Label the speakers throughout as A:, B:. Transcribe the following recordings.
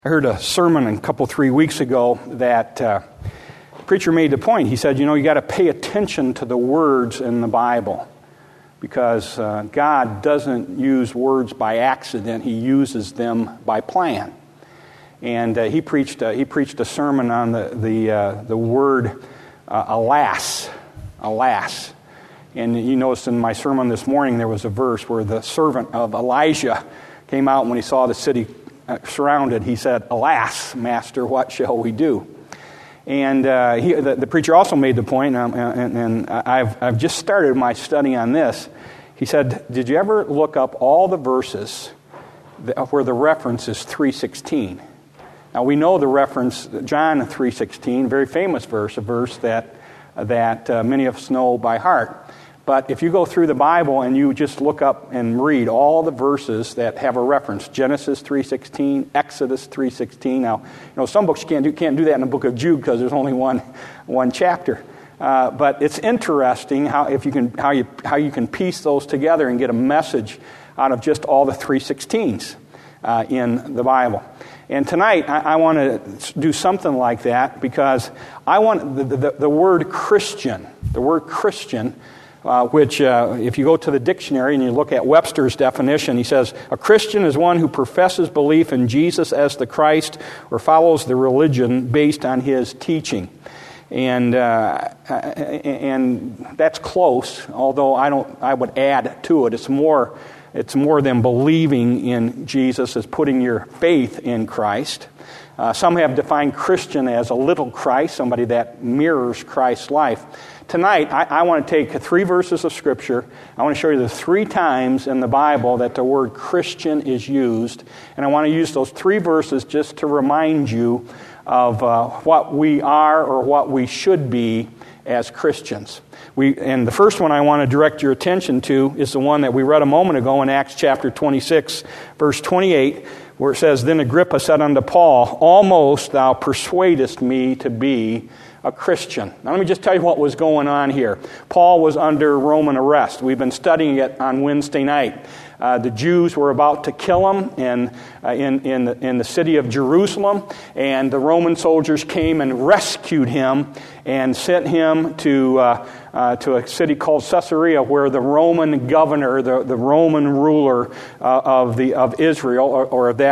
A: I heard a sermon a couple, 3 weeks ago that the preacher made the point. He said, you got to pay attention to the words in the Bible because God doesn't use words by accident. He uses them by plan. And he preached a sermon on the word alas. And you noticed in my sermon this morning there was a verse where the servant of Elijah came out when he saw the city surrounded. He said, "Alas, Master, what shall we do?" And the preacher also made the point, and I've just started my study on this. He said, "Did you ever look up all the verses where the reference is 3:16?" Now we know the reference, John 3:16, very famous verse, a verse that many of us know by heart. But if you go through the Bible and you just look up and read all the verses that have a reference, Genesis 3:16, Exodus 3:16. Now, some books you can't do that in the book of Jude because there's only one chapter. But it's interesting how you can piece those together and get a message out of just all the 3:16s in the Bible. And tonight I want to do something like that because I want the word Christian. The word Christian. Which, if you go to the dictionary and you look at Webster's definition, he says, a Christian is one who professes belief in Jesus as the Christ or follows the religion based on his teaching. And that's close, although I would add to it. It's more than believing in Jesus as putting your faith in Christ. Some have defined Christian as a little Christ, somebody that mirrors Christ's life. Tonight, I want to take 3 verses of Scripture. I want to show you the 3 times in the Bible that the word Christian is used. And I want to use those 3 verses just to remind you of what we are or what we should be as Christians. And the first one I want to direct your attention to is the one that we read a moment ago in Acts chapter 26, verse 28, where it says, "Then Agrippa said unto Paul, Almost thou persuadest me to be a Christian." Now let me just tell you what was going on here. Paul was under Roman arrest. We've been studying it on Wednesday night. The Jews were about to kill him in the city of Jerusalem, and the Roman soldiers came and rescued him and sent him to a city called Caesarea, where the Roman governor, the Roman ruler of Israel, or of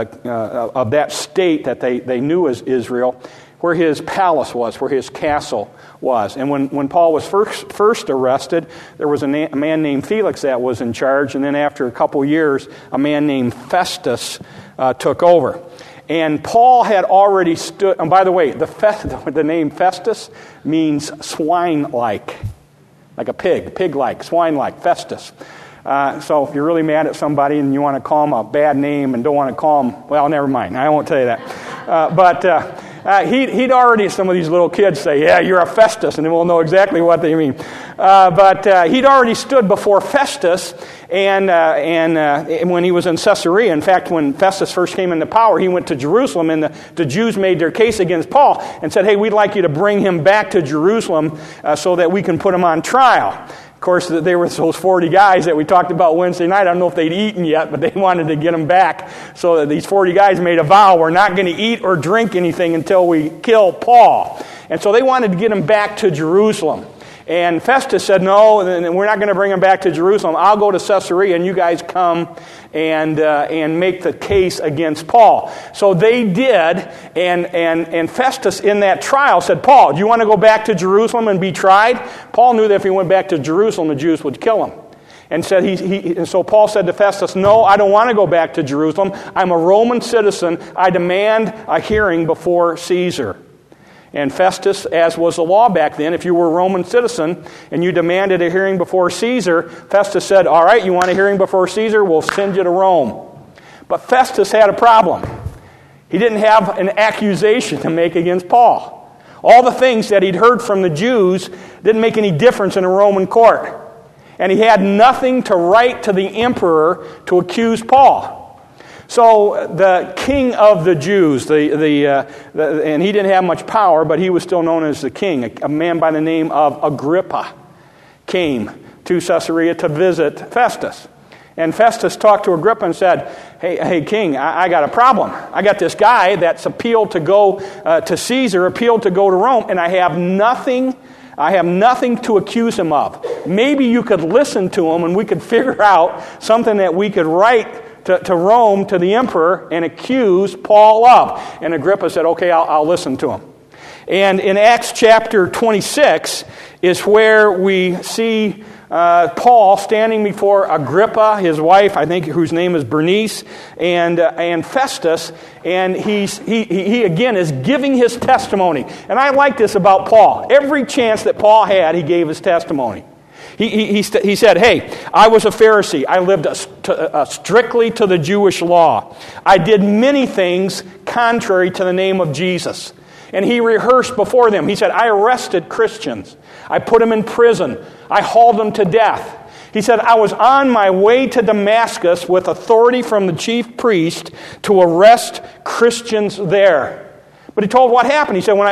A: that state that they knew as Israel, where his palace was, where his castle was. And when Paul was first arrested, there was a man named Felix that was in charge, and then after a couple years, a man named Festus took over. And Paul had already stood, and by the way, the name Festus means swine-like, like a pig-like, swine-like, Festus. So if you're really mad at somebody and you want to call them a bad name and don't want to call them, well, never mind, I won't tell you that. He'd already, some of these little kids say, "Yeah, you're a Festus," and then we'll know exactly what they mean. But he'd already stood before Festus, and when he was in Caesarea, in fact, when Festus first came into power, he went to Jerusalem, and the Jews made their case against Paul and said, "Hey, we'd like you to bring him back to Jerusalem so that we can put him on trial." Of course, they were those 40 guys that we talked about Wednesday night. I don't know if they'd eaten yet, but they wanted to get them back. So that these 40 guys made a vow, we're not going to eat or drink anything until we kill Paul. And so they wanted to get him back to Jerusalem. And Festus said, "No, we're not going to bring him back to Jerusalem. I'll go to Caesarea, and you guys come and make the case against Paul." So they did, and Festus in that trial said, "Paul, do you want to go back to Jerusalem and be tried?" Paul knew that if he went back to Jerusalem, the Jews would kill him. And so Paul said to Festus, "No, I don't want to go back to Jerusalem. I'm a Roman citizen. I demand a hearing before Caesar." And Festus, as was the law back then, if you were a Roman citizen and you demanded a hearing before Caesar, Festus said, "All right, you want a hearing before Caesar? We'll send you to Rome." But Festus had a problem. He didn't have an accusation to make against Paul. All the things that he'd heard from the Jews didn't make any difference in a Roman court. And he had nothing to write to the emperor to accuse Paul. So the king of the Jews, and he didn't have much power, but he was still known as the king, a man by the name of Agrippa, came to Caesarea to visit Festus. And Festus talked to Agrippa and said, hey King, I got a problem. I got this guy that's appealed to go to Caesar, appealed to go to Rome, and I have nothing to accuse him of. Maybe you could listen to him and we could figure out something that we could write to Rome, to the emperor, and accuse Paul of. And Agrippa said, okay, I'll listen to him. And in Acts chapter 26 is where we see Paul standing before Agrippa, his wife, I think, whose name is Bernice, and Festus, and he again is giving his testimony. And I like this about Paul. Every chance that Paul had, he gave his testimony. He said, hey, I was a Pharisee. I lived strictly to the Jewish law. I did many things contrary to the name of Jesus. And he rehearsed before them. He said, I arrested Christians. I put them in prison. I hauled them to death. He said, I was on my way to Damascus with authority from the chief priest to arrest Christians there. But he told what happened. He said, when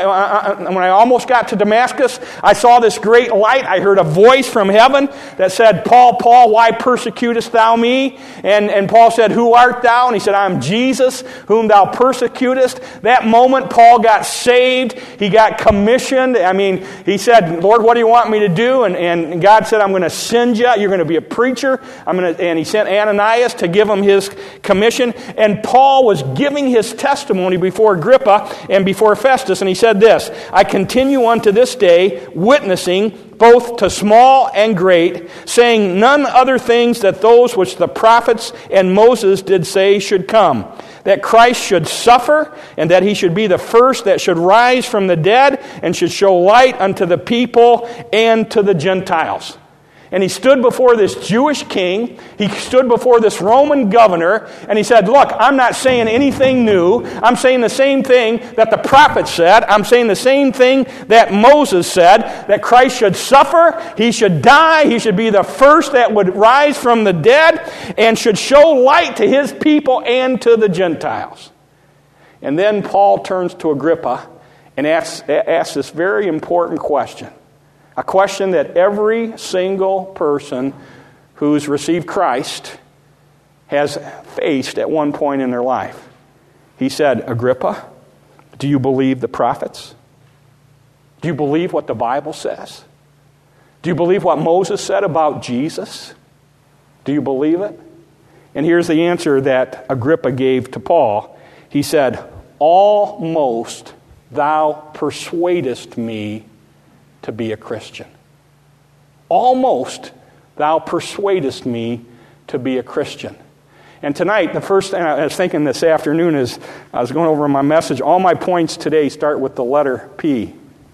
A: I almost got to Damascus, I saw this great light. I heard a voice from heaven that said, Paul, Paul, why persecutest thou me? And Paul said, who art thou? And he said, I'm Jesus, whom thou persecutest. That moment, Paul got saved. He got commissioned. I mean, he said, Lord, what do you want me to do? And God said, I'm going to send you. You're going to be a preacher. And he sent Ananias to give him his commission. And Paul was giving his testimony before Agrippa and before Festus, and he said this, I continue unto this day, witnessing both to small and great, saying none other things that those which the prophets and Moses did say should come, that Christ should suffer, and that he should be the first that should rise from the dead, and should show light unto the people and to the Gentiles. And he stood before this Jewish king, he stood before this Roman governor, and he said, look, I'm not saying anything new. I'm saying the same thing that the prophets said. I'm saying the same thing that Moses said, that Christ should suffer, he should die, he should be the first that would rise from the dead, and should show light to his people and to the Gentiles. And then Paul turns to Agrippa and asks this very important question. A question that every single person who's received Christ has faced at one point in their life. He said, Agrippa, do you believe the prophets? Do you believe what the Bible says? Do you believe what Moses said about Jesus? Do you believe it? And here's the answer that Agrippa gave to Paul. He said, almost thou persuadest me to be a Christian. Almost thou persuadest me to be a Christian. And tonight, the first thing I was thinking this afternoon is, I was going over my message, all my points today start with the letter P.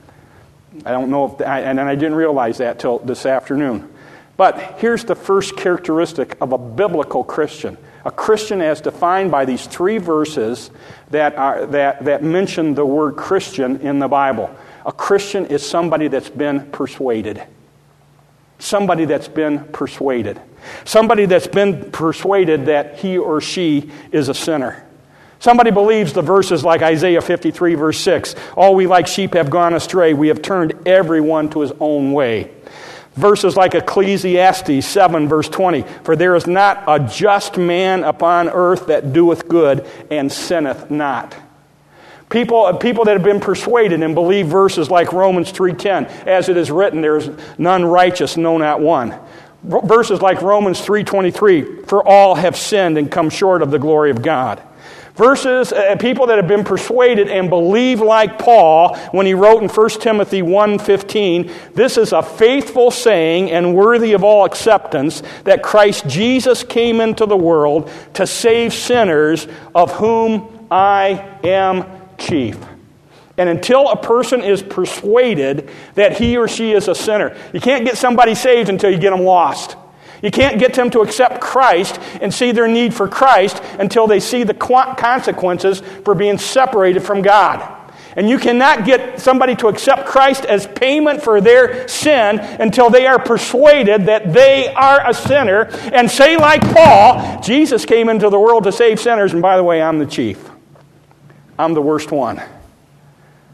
A: I don't know if, and I didn't realize that till this afternoon. But here's the first characteristic of a biblical Christian. A Christian as defined by these three verses that mention the word Christian in the Bible. A Christian is somebody that's been persuaded. Somebody that's been persuaded. Somebody that's been persuaded that he or she is a sinner. Somebody believes the verses like Isaiah 53 verse 6. All we like sheep have gone astray. We have turned everyone to his own way. Verses like Ecclesiastes 7 verse 20. For there is not a just man upon earth that doeth good and sinneth not. People that have been persuaded and believe verses like Romans 3:10, as it is written, there is none righteous, no, not one. Verses like Romans 3:23, for all have sinned and come short of the glory of God. Verses, people that have been persuaded and believe like Paul when he wrote in 1 Timothy 1:15, this is a faithful saying and worthy of all acceptance that Christ Jesus came into the world to save sinners, of whom I am chief. And until a person is persuaded that he or she is a sinner, you can't get somebody saved until you get them lost. You can't get them to accept Christ and see their need for Christ until they see the consequences for being separated from God. And you cannot get somebody to accept Christ as payment for their sin until they are persuaded that they are a sinner and say like Paul, Jesus came into the world to save sinners, and by the way, I'm the chief. I'm the worst one.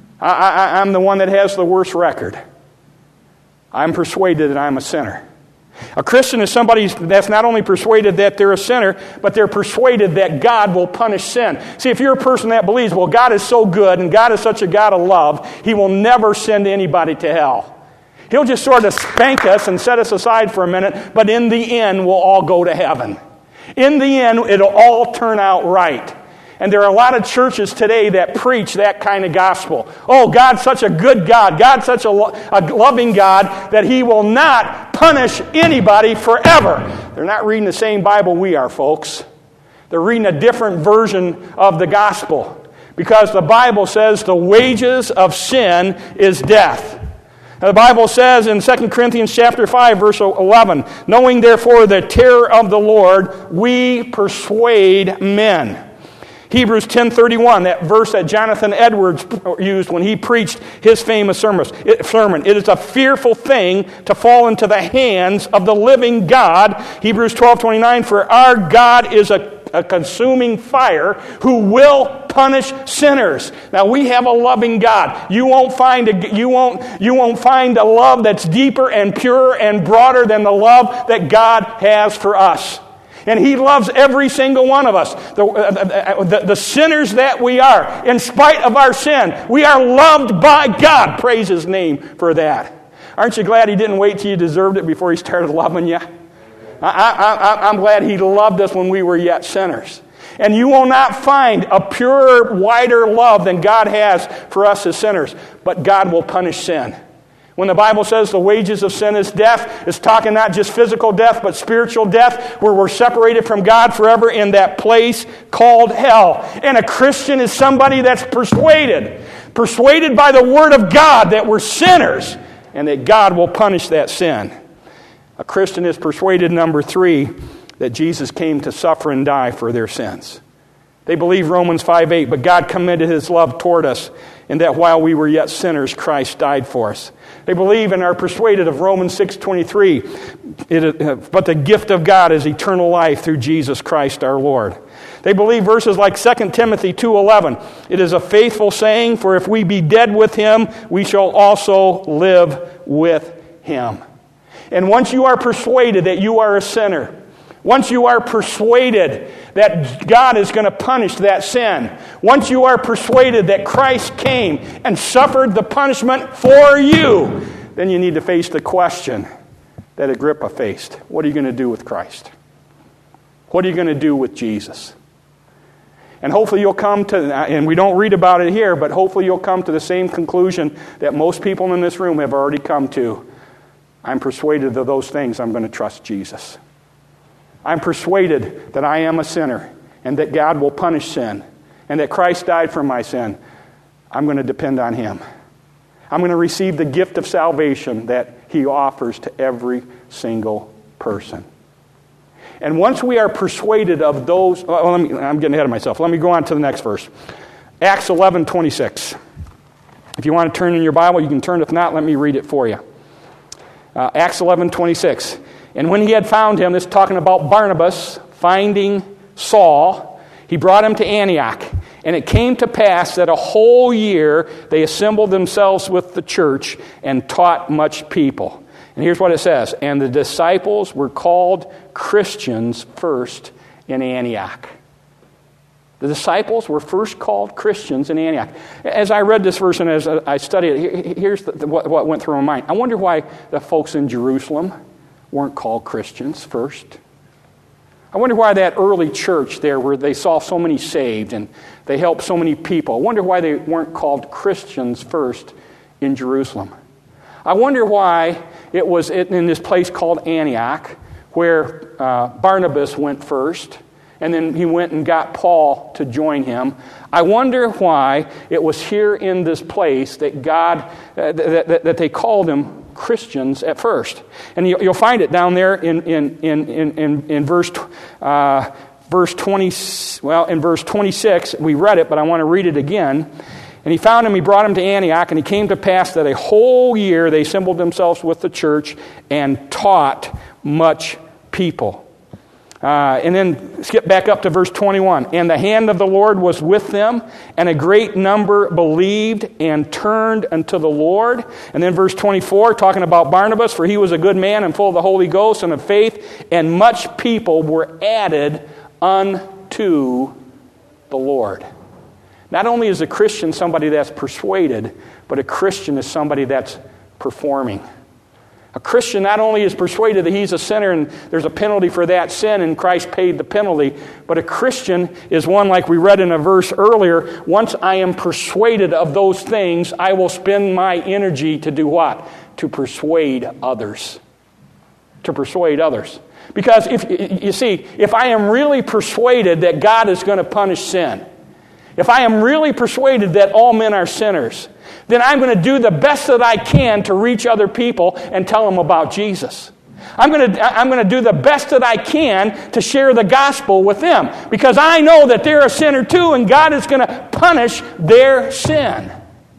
A: I'm the one that has the worst record. I'm persuaded that I'm a sinner. A Christian is somebody that's not only persuaded that they're a sinner, but they're persuaded that God will punish sin. See, if you're a person that believes, well, God is so good and God is such a God of love, He will never send anybody to hell. He'll just sort of spank us and set us aside for a minute, but in the end, we'll all go to heaven. In the end, it'll all turn out right. And there are a lot of churches today that preach that kind of gospel. Oh, God's such a good God. God's such a loving God that He will not punish anybody forever. They're not reading the same Bible we are, folks. They're reading a different version of the gospel. Because the Bible says the wages of sin is death. Now, the Bible says in 2 Corinthians chapter 5, verse 11, knowing therefore the terror of the Lord, we persuade men. Hebrews 10:31, that verse that Jonathan Edwards used when he preached his famous sermon. It is a fearful thing to fall into the hands of the living God. Hebrews 12:29, for our God is a consuming fire who will punish sinners. Now we have a loving God. You won't find a love that's deeper and purer and broader than the love that God has for us. And He loves every single one of us. The sinners that we are, in spite of our sin, we are loved by God. Praise His name for that. Aren't you glad He didn't wait till you deserved it before He started loving you? I'm glad He loved us when we were yet sinners. And you will not find a purer, wider love than God has for us as sinners. But God will punish sin. When the Bible says the wages of sin is death, it's talking not just physical death, but spiritual death, where we're separated from God forever in that place called hell. And a Christian is somebody that's persuaded by the Word of God that we're sinners and that God will punish that sin. A Christian is persuaded, number 3, that Jesus came to suffer and die for their sins. They believe Romans 5:8, but God commended His love toward us in that while we were yet sinners, Christ died for us. They believe and are persuaded of Romans 6:23, but the gift of God is eternal life through Jesus Christ our Lord. They believe verses like 2 Timothy 2:11, it is a faithful saying, for if we be dead with Him, we shall also live with Him. And once you are persuaded that you are a sinner, once you are persuaded that God is going to punish that sin, once you are persuaded that Christ came and suffered the punishment for you, then you need to face the question that Agrippa faced. What are you going to do with Christ? What are you going to do with Jesus? And hopefully you'll come to, and we don't read about it here, but hopefully you'll come to the same conclusion that most people in this room have already come to. I'm persuaded of those things. I'm going to trust Jesus. I'm persuaded that I am a sinner and that God will punish sin and that Christ died for my sin. I'm going to depend on Him. I'm going to receive the gift of salvation that He offers to every single person. And once we are persuaded of those... I'm getting ahead of myself. Let me go on to the next verse. Acts 11:26. If you want to turn in your Bible, you can turn. If not, let me read it for you. Acts 11:26. And when he had found him, this is talking about Barnabas finding Saul, he brought him to Antioch. And it came to pass that a whole year they assembled themselves with the church and taught much people. And here's what it says. And the disciples were called Christians first in Antioch. The disciples were first called Christians in Antioch. As I read this verse and as I studied it, here's what went through my mind. I wonder why the folks in Jerusalem weren't called Christians first. I wonder why that early church there where they saw so many saved and they helped so many people, I wonder why they weren't called Christians first in Jerusalem. I wonder why it was in this place called Antioch where Barnabas went first and then he went and got Paul to join him. I wonder why it was here in this place that God, that they called them Christians at first. And you'll find it down there in verse 20. Well, in verse 26, we read it, but I want to read it again. And he found him, he brought him to Antioch, and it came to pass that a whole year they assembled themselves with the church and taught much people. And then skip back up to verse 21. And the hand of the Lord was with them, and a great number believed and turned unto the Lord. And then verse 24, talking about Barnabas, for he was a good man and full of the Holy Ghost and of faith, and much people were added unto the Lord. Not only is a Christian somebody that's persuaded, but a Christian is somebody that's performing. A Christian not only is persuaded that he's a sinner and there's a penalty for that sin and Christ paid the penalty, but a Christian is one, like we read in a verse earlier, once I am persuaded of those things, I will spend my energy to do what? To persuade others. To persuade others. Because if I am really persuaded that God is going to punish sin, if I am really persuaded that all men are sinners, then I'm going to do the best that I can to reach other people and tell them about Jesus. I'm going to do the best that I can to share the gospel with them, because I know that they're a sinner too, and God is going to punish their sin.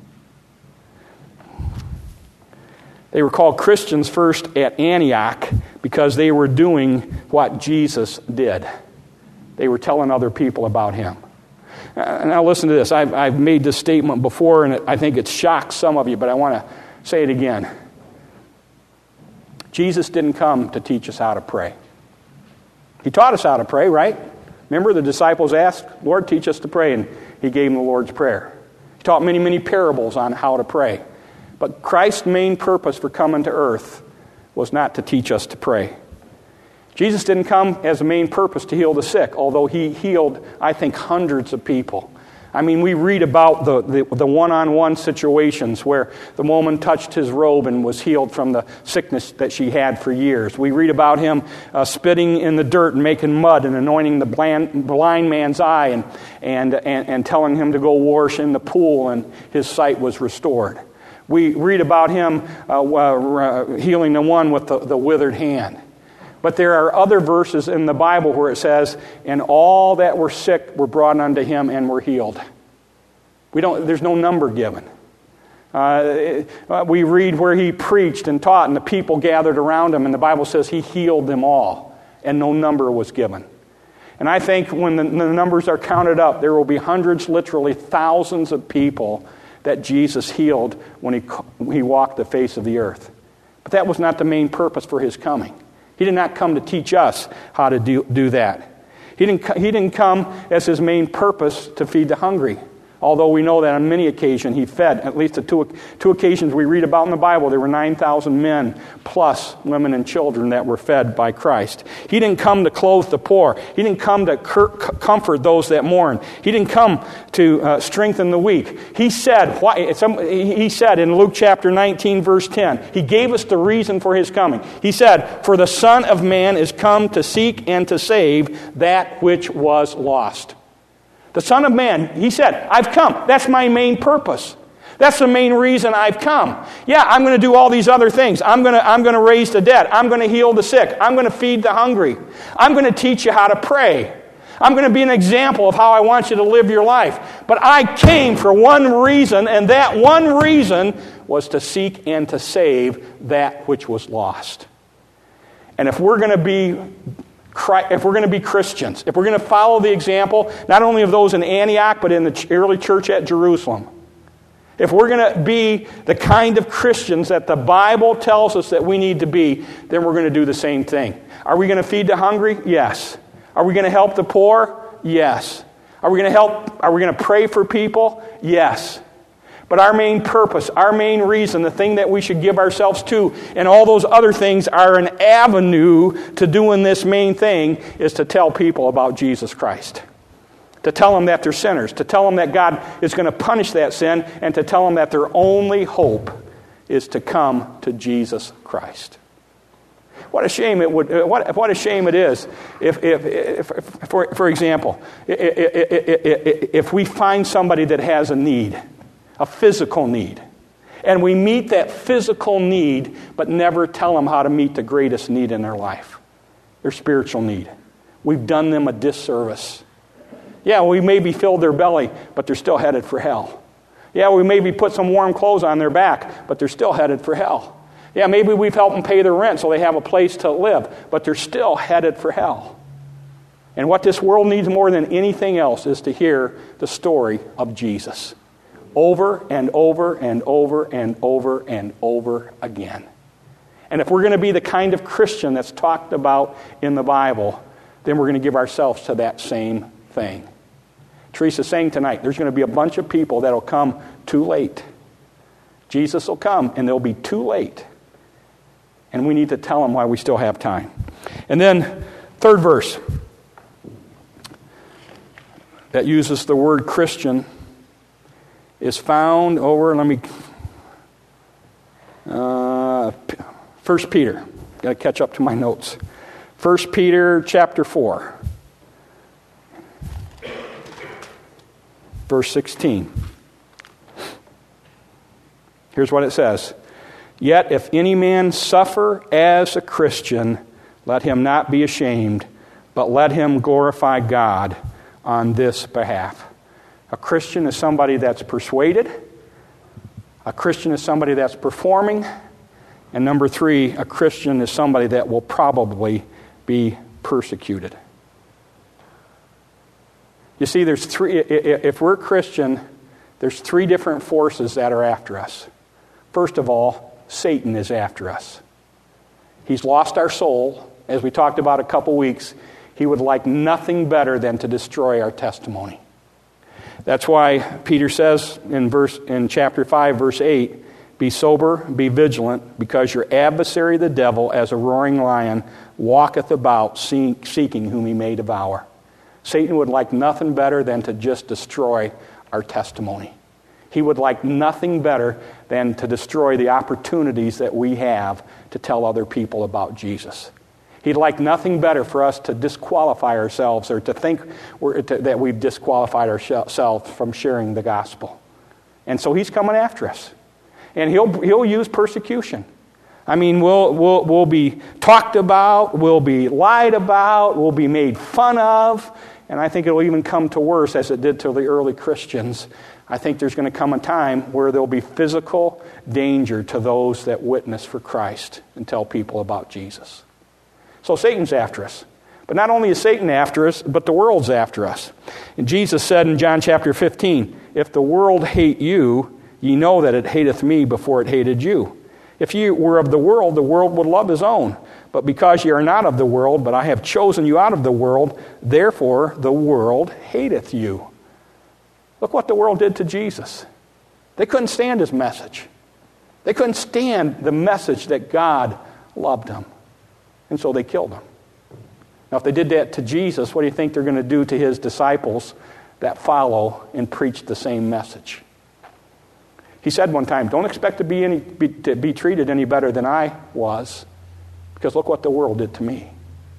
A: They were called Christians first at Antioch because they were doing what Jesus did. They were telling other people about him. Now listen to this. I've made this statement before, and I think it shocks some of you, but I want to say it again. Jesus didn't come to teach us how to pray. He taught us how to pray, right? Remember the disciples asked, Lord, teach us to pray, and he gave them the Lord's Prayer. He taught many, many parables on how to pray. But Christ's main purpose for coming to earth was not to teach us to pray. Jesus didn't come as a main purpose to heal the sick, although he healed, I think, hundreds of people. I mean, we read about the one-on-one situations where the woman touched his robe and was healed from the sickness that she had for years. We read about him spitting in the dirt and making mud and anointing the blind man's eye and telling him to go wash in the pool, and his sight was restored. We read about him healing the one with the withered hand. But there are other verses in the Bible where it says, and all that were sick were brought unto him and were healed. There's no number given. We read where he preached and taught, and the people gathered around him, and the Bible says he healed them all, and no number was given. And I think when the numbers are counted up, there will be hundreds, literally thousands of people that Jesus healed when he walked the face of the earth. But that was not the main purpose for his coming. He did not come to teach us how to do that. He didn't come as his main purpose to feed the hungry. Although we know that on many occasions he fed, at least the two occasions we read about in the Bible, there were 9,000 men plus women and children that were fed by Christ. He didn't come to clothe the poor. He didn't come to comfort those that mourn. He didn't come to strengthen the weak. He said in Luke chapter 19, verse 10, he gave us the reason for his coming. He said, for the Son of Man is come to seek and to save that which was lost. The Son of Man, he said, I've come. That's my main purpose. That's the main reason I've come. Yeah, I'm going to do all these other things. I'm going to raise the dead. I'm going to heal the sick. I'm going to feed the hungry. I'm going to teach you how to pray. I'm going to be an example of how I want you to live your life. But I came for one reason, and that one reason was to seek and to save that which was lost. And if we're going to be Christians, if we're going to follow the example, not only of those in Antioch, but in the early church at Jerusalem, if we're going to be the kind of Christians that the Bible tells us that we need to be, then we're going to do the same thing. Are we going to feed the hungry? Yes. Are we going to help the poor? Yes. Are we going to pray for people? Yes. But our main purpose, our main reason, the thing that we should give ourselves to, and all those other things are an avenue to doing this main thing, is to tell people about Jesus Christ. To tell them that they're sinners. To tell them that God is going to punish that sin, and to tell them that their only hope is to come to Jesus Christ. What a shame it would. What a shame it is if for example, if we find somebody that has a need. A physical need. And we meet that physical need, but never tell them how to meet the greatest need in their life. Their spiritual need. We've done them a disservice. Yeah, we maybe filled their belly, but they're still headed for hell. Yeah, we maybe put some warm clothes on their back, but they're still headed for hell. Yeah, maybe we've helped them pay their rent so they have a place to live, but they're still headed for hell. And what this world needs more than anything else is to hear the story of Jesus over and over and over and over and over again. And if we're going to be the kind of Christian that's talked about in the Bible, then we're going to give ourselves to that same thing. Teresa's saying tonight, there's going to be a bunch of people that'll come too late. Jesus will come, and they'll be too late. And we need to tell them why we still have time. And then, third verse that uses the word Christian is found over, 1 Peter. Got to catch up to my notes. 1 Peter chapter 4. Verse 16. Here's what it says. Yet if any man suffer as a Christian, let him not be ashamed, but let him glorify God on this behalf. A Christian is somebody that's persuaded. A Christian is somebody that's performing. And number 3, a Christian is somebody that will probably be persecuted. You see, there's 3, if we're Christian, there's 3 different forces that are after us. First of all, Satan is after us. He's lost our soul. As we talked about a couple weeks, he would like nothing better than to destroy our testimony. That's why Peter says in chapter 5, verse 8, be sober, be vigilant, because your adversary the devil, as a roaring lion, walketh about seeking whom he may devour. Satan would like nothing better than to just destroy our testimony. He would like nothing better than to destroy the opportunities that we have to tell other people about Jesus. He'd like nothing better for us to disqualify ourselves or to think that we've disqualified ourselves from sharing the gospel. And so he's coming after us. And he'll use persecution. I mean, we'll be talked about, we'll be lied about, we'll be made fun of, and I think it'll even come to worse as it did to the early Christians. I think there's going to come a time where there'll be physical danger to those that witness for Christ and tell people about Jesus. So Satan's after us. But not only is Satan after us, but the world's after us. And Jesus said in John chapter 15, if the world hate you, ye know that it hateth me before it hated you. If ye were of the world would love his own. But because ye are not of the world, but I have chosen you out of the world, therefore the world hateth you. Look what the world did to Jesus. They couldn't stand his message. They couldn't stand the message that God loved him. And so they killed him. Now, if they did that to Jesus, what do you think they're going to do to his disciples that follow and preach the same message? He said one time, don't expect to be treated any better than I was, because look what the world did to me.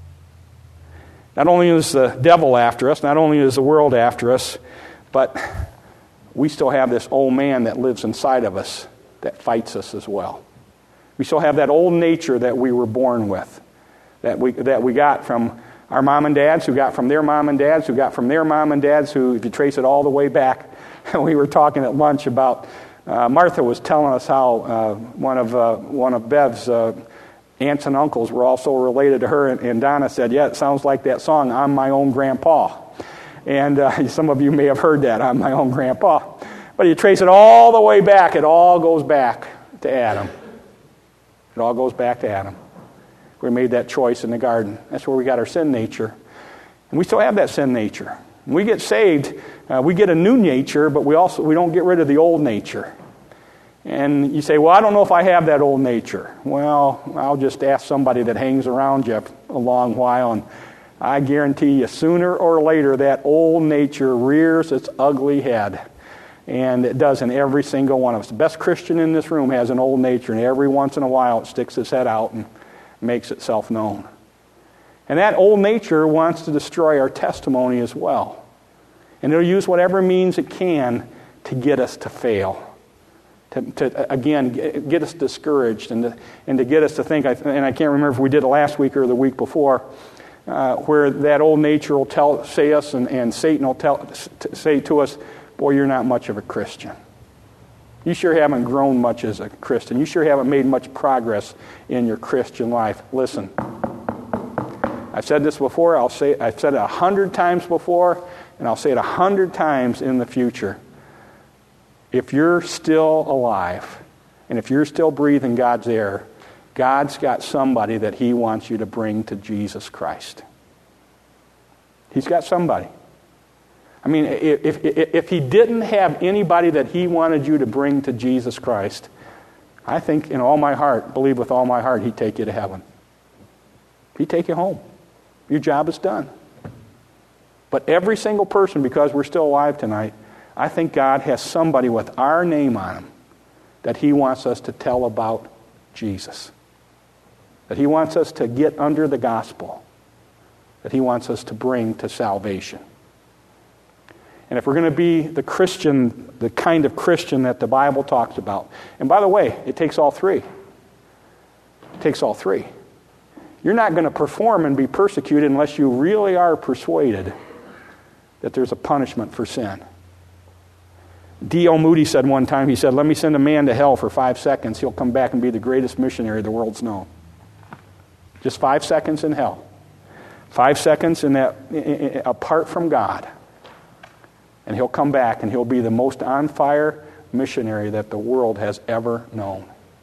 A: Not only is the devil after us, not only is the world after us, but we still have this old man that lives inside of us that fights us as well. We still have that old nature that we were born with, that we got from our mom and dads, who got from their mom and dads, who got from their mom and dads, who, if you trace it all the way back, we were talking at lunch about, Martha was telling us how one of Bev's aunts and uncles were also related to her, and Donna said, yeah, it sounds like that song, I'm My Own Grandpa. And some of you may have heard that, I'm my own grandpa. But you trace it all the way back, it all goes back to Adam. It all goes back to Adam. We made that choice in the garden. That's where we got our sin nature. And we still have that sin nature. When we get saved, we get a new nature, but we don't get rid of the old nature. And you say, well, I don't know if I have that old nature. Well, I'll just ask somebody that hangs around you a long while, and I guarantee you, sooner or later, that old nature rears its ugly head. And it does in every single one of us. The best Christian in this room has an old nature, and every once in a while it sticks its head out and makes itself known. And that old nature wants to destroy our testimony as well. And it'll use whatever means it can to get us to fail. To again, get us discouraged and to get us to think, and I can't remember if we did it last week or the week before, where that old nature will say us, and Satan will say to us, boy, you're not much of a Christian. You sure haven't grown much as a Christian. You sure haven't made much progress in your Christian life. Listen, I've said this before, I've said it 100 times before, and I'll say it 100 times in the future. If you're still alive, and if you're still breathing God's air, God's got somebody that He wants you to bring to Jesus Christ. He's got somebody. I mean, if He didn't have anybody that He wanted you to bring to Jesus Christ, I think in all my heart, believe with all my heart, He'd take you to heaven. He'd take you home. Your job is done. But every single person, because we're still alive tonight, I think God has somebody with our name on him that He wants us to tell about Jesus. That He wants us to get under the gospel. That He wants us to bring to salvation. And if we're going to be the Christian, the kind of Christian that the Bible talks about, and by the way, it takes all three. It takes all three. You're not going to perform and be persecuted unless you really are persuaded that there's a punishment for sin. D.L. Moody said one time, he said, "Let me send a man to hell for 5 seconds. He'll come back and be the greatest missionary the world's known." Just 5 seconds in hell. 5 seconds in that, apart from God. And he'll come back and he'll be the most on-fire missionary that the world has ever known.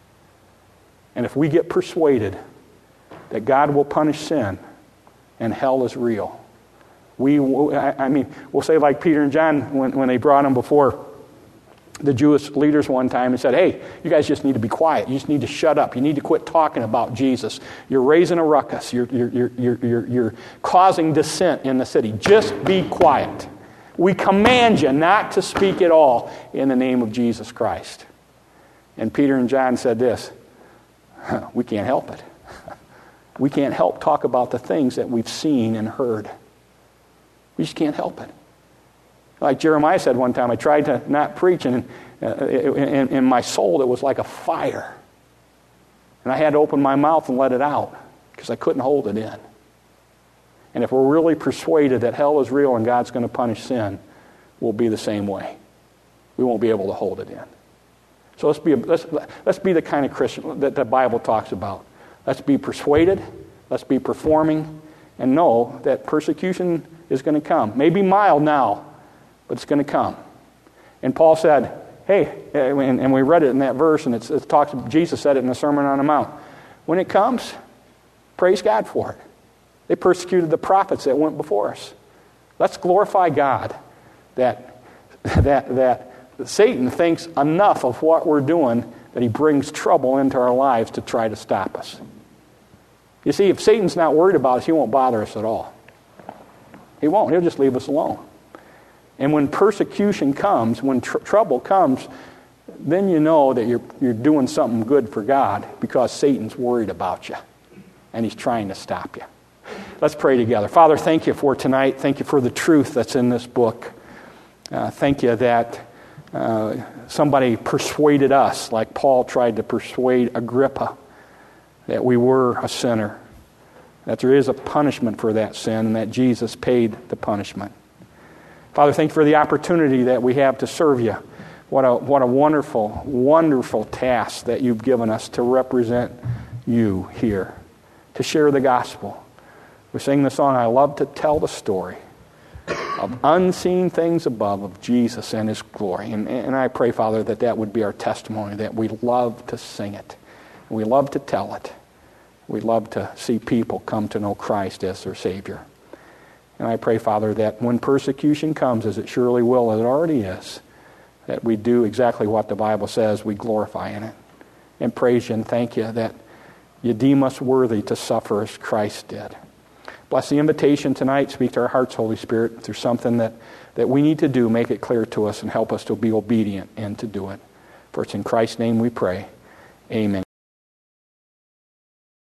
A: And if we get persuaded that God will punish sin and hell is real, we'll say like Peter and John when they brought him before the Jewish leaders one time and said, "Hey, you guys just need to be quiet. You just need to shut up. You need to quit talking about Jesus. You're raising a ruckus. You're causing dissent in the city. Just be quiet. We command you not to speak at all in the name of Jesus Christ." And Peter and John said this, "We can't help it. We can't help talk about the things that we've seen and heard. We just can't help it." Like Jeremiah said one time, I tried to not preach, and in my soul it was like a fire. And I had to open my mouth and let it out because I couldn't hold it in. And if we're really persuaded that hell is real and God's going to punish sin, we'll be the same way. We won't be able to hold it in. So let's be the kind of Christian that the Bible talks about. Let's be persuaded, let's be performing, and know that persecution is going to come. Maybe mild now, but it's going to come. And Paul said, hey, and we read it in that verse, and it talks. Jesus said it in the Sermon on the Mount. When it comes, praise God for it. They persecuted the prophets that went before us. Let's glorify God that Satan thinks enough of what we're doing that he brings trouble into our lives to try to stop us. You see, if Satan's not worried about us, he won't bother us at all. He won't. He'll just leave us alone. And when persecution comes, when trouble comes, then you know that you're doing something good for God because Satan's worried about you and he's trying to stop you. Let's pray together. Father, thank you for tonight. Thank you for the truth that's in this book. Thank you that somebody persuaded us, like Paul tried to persuade Agrippa, that we were a sinner, that there is a punishment for that sin, and that Jesus paid the punishment. Father, thank you for the opportunity that we have to serve you. What a wonderful, wonderful task that you've given us to represent you here, to share the gospel. We sing the song, "I love to tell the story of unseen things above, of Jesus and His glory." And I pray, Father, that would be our testimony, that we love to sing it. We love to tell it. We love to see people come to know Christ as their Savior. And I pray, Father, that when persecution comes, as it surely will, as it already is, that we do exactly what the Bible says, we glorify in it. And praise you and thank you that you deem us worthy to suffer as Christ did. Bless the invitation tonight. Speak to our hearts, Holy Spirit. If there's something that we need to do, make it clear to us and help us to be obedient and to do it. For it's in Christ's name we pray. Amen.